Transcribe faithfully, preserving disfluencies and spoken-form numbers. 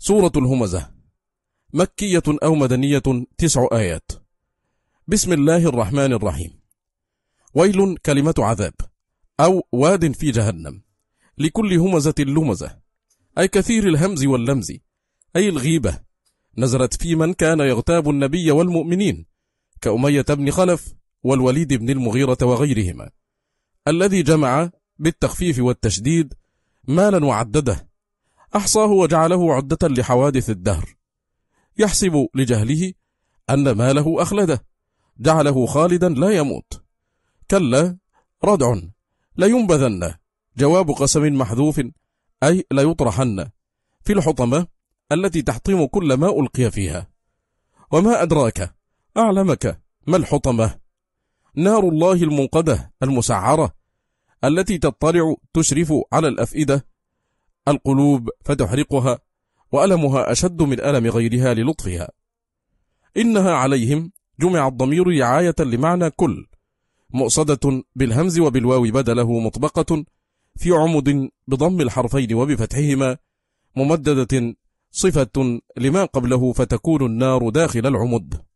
سورة الهمزة مكية أو مدنية، تسع آيات. بسم الله الرحمن الرحيم. ويل كلمة عذاب أو واد في جهنم لكل همزة لمزة، أي كثير الهمز واللمز، أي الغيبة. نزلت في من كان يغتاب النبي والمؤمنين كأمية بن خلف والوليد بن المغيرة وغيرهما، الذي جمع بالتخفيف والتشديد مالا وعدده، أحصاه وجعله عدة لحوادث الدهر، يحسب لجهله أن ماله أخلده، جعله خالدا لا يموت. كلا ردع لينبذن، جواب قسم محذوف، أي ليطرحن في الحطمة التي تحطم كل ما ألقي فيها. وما أدراك أعلمك ما الحطمة؟ نار الله المنقدة المسعرة، التي تطلع تشرف على الأفئدة القلوب فتحرقها، وألمها أشد من ألم غيرها للطفها. إنها عليهم جمع الضمير رعاية لمعنى كل، مؤصدة بالهمز وبالواو بدله مطبقة في عمد بضم الحرفين وبفتحهما، ممددة صفة لما قبله فتكون النار داخل العمد.